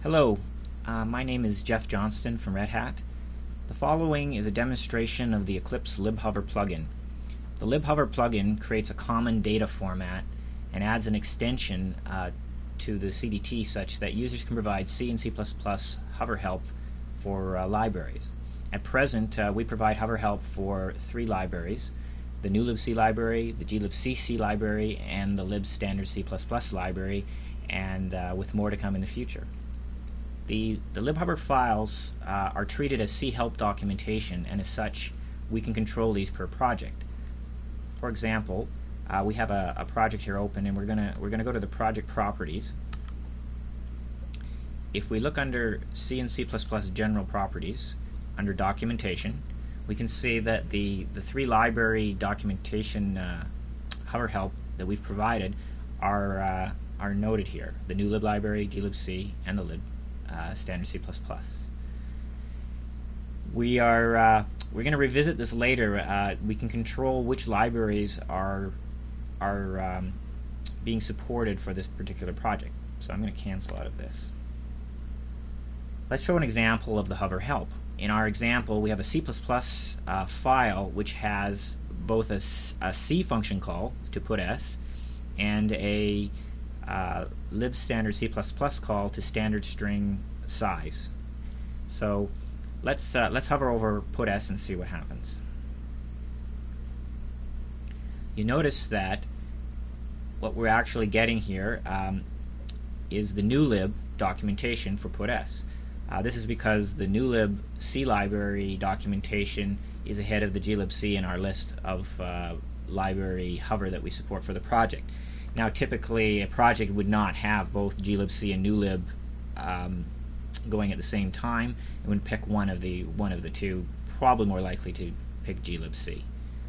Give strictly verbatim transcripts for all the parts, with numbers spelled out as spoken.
Hello, uh, my name is Jeff Johnston from Red Hat. The following is a demonstration of the Eclipse libhover plugin. The libhover plugin creates a common data format and adds an extension uh, to the C D T such that users can provide C and C plus plus hover help for uh, libraries. At present, uh, we provide hover help for three libraries: the new libc library, the glibcc library, and the libstandard C plus plus library, and uh, with more to come in the future. The, the libhover files uh, are treated as C help documentation, and as such, we can control these per project. For example, uh, we have a, a project here open, and we're gonna we're gonna go to the project properties. If we look under C and C plus plus general properties, under documentation, we can see that the the three library documentation uh, hover help that we've provided are uh, are noted here: the new lib library, glibc, and the lib. Uh, standard C plus plus. We are uh, we're going to revisit this later. Uh, we can control which libraries are are um, being supported for this particular project. So I'm going to cancel out of this. Let's show an example of the hover help. In our example, we have a C plus plus uh, file which has both a, a C function call to put S and a Uh, lib standard C plus plus call to standard string size. So let's uh, let's hover over put S and see what happens. You notice that what we're actually getting here um, is the new lib documentation for put S. Uh, this is because the new lib C library documentation is ahead of the glibc in our list of uh, library hover that we support for the project. Now, typically, a project would not have both glibc and newlib um, going at the same time. It would pick one of the one of the two. Probably more likely to pick glibc.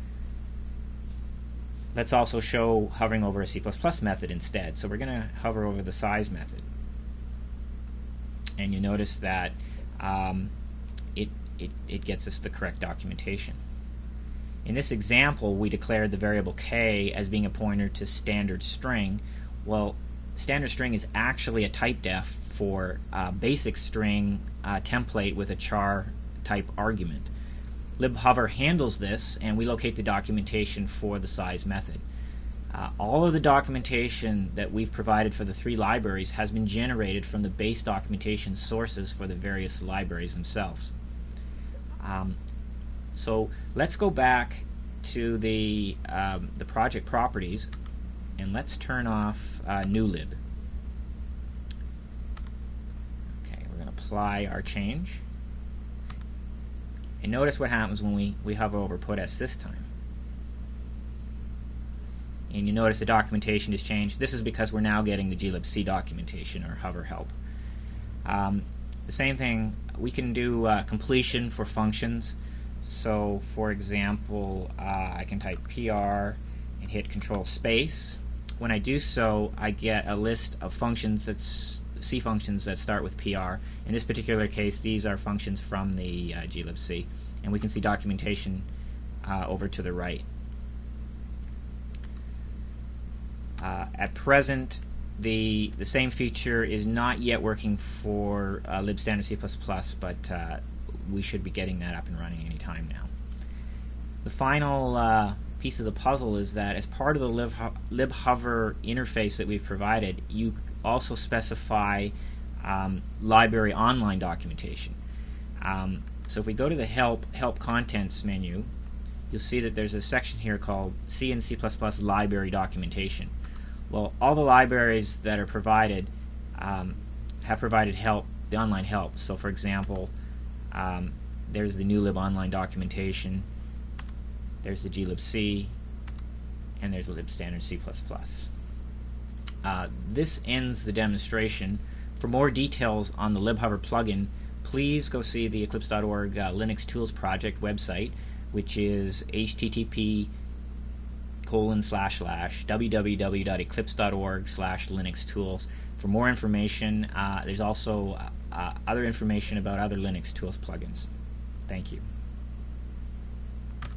Let's also show hovering over a C plus plus method instead. So we're going to hover over the size method, and you notice that um, it, it it gets us the correct documentation. In this example, we declared the variable k as being a pointer to standard string. Well, standard string is actually a type def for a basic string uh, template with a char type argument. Libhover handles this, and we locate the documentation for the size method. Uh, all of the documentation that we've provided for the three libraries has been generated from the base documentation sources for the various libraries themselves. Um, So let's go back to the um, the project properties, and let's turn off uh, new lib. Okay, we're going to apply our change, and notice what happens when we we hover over put S this time. And you notice the documentation is changed. This is because we're now getting the glibc documentation or hover help. Um, the same thing, we can do uh, completion for functions. So, for example, uh, I can type P R and hit Control Space. When I do so, I get a list of functions that's C functions that start with P R. In this particular case, these are functions from the uh, glibc, and we can see documentation uh, over to the right. Uh, at present, the the same feature is not yet working for uh, libstandard C plus plus, but uh, we should be getting that up and running any time now. The final uh, piece of the puzzle is that as part of the lib libhover interface that we've provided, you also specify um, library online documentation. Um, so if we go to the help help contents menu, you'll see that there's a section here called C and C plus plus library documentation. Well, all the libraries that are provided um, have provided help, the online help. So for example, Um, there's the new lib online documentation, there's the glibc, and there's the libstandard C plus plus. Uh, this ends the demonstration. For more details on the libhover plugin, please go see the eclipse dot org uh, Linux Tools Project website, which is H T T P colon slash slash w w w dot eclipse dot org slash Linux Tools. For more information, uh, there's also uh, uh, other information about other Linux Tools plugins. Thank you.